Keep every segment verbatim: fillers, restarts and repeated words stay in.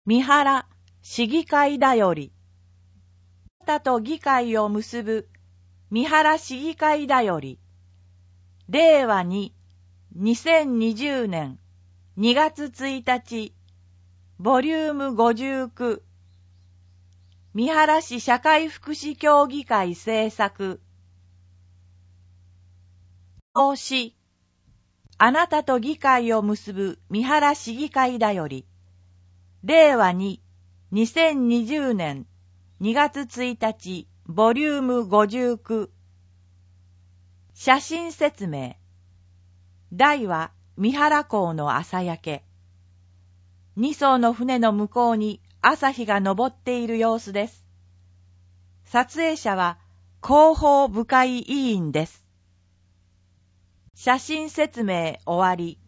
三原市議会だより。あなたと議会を結ぶ三原市議会だより。れいわににせんにじゅうねんにがつついたち、ボリュームごじゅうきゅう。三原市社会福祉協議会制作。表紙。あなたと議会を結ぶ三原市議会だより。れいわににせんにじゅうねんにがつついたち、ボリュームごじゅうきゅう。写真説明。題は三原港の朝焼け。二艘の船の向こうに朝日が昇っている様子です。撮影者は広報部会委員です。写真説明終わり。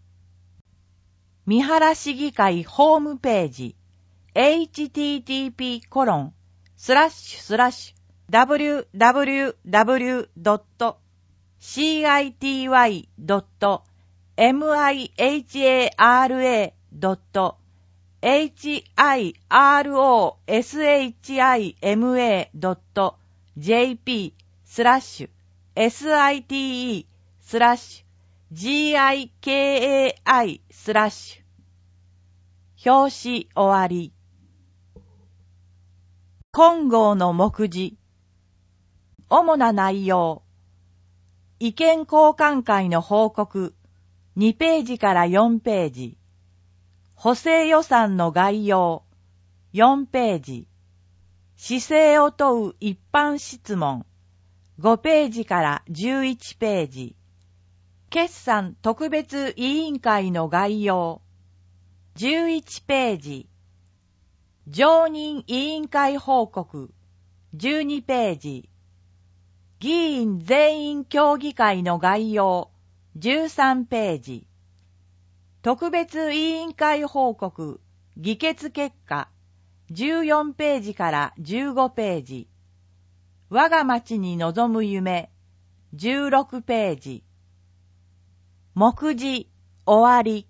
三原市議会ホームページ エイチティーティーピーコロンスラッシュスラッシュダブリューダブリューダブリュードットシーアイティーワイドットミハラドットエイチアイアールオーエスエイチアイエムエードットジェーピースラッシュエスアイティーイースラッシュジーアイケーエーアイスラッシュ。表紙終わり。本号の目次。主な内容。意見交換会の報告にページからよんページ。補正予算の概要よんページ。市政を問う一般質問ごページからじゅういちページ。決算特別委員会の概要じゅういちページ。常任委員会報告じゅうにページ。議員全員協議会の概要じゅうさんページ。特別委員会報告議決結果じゅうよんページからじゅうごページ。我が町に望む夢じゅうろくページ。目次終わり。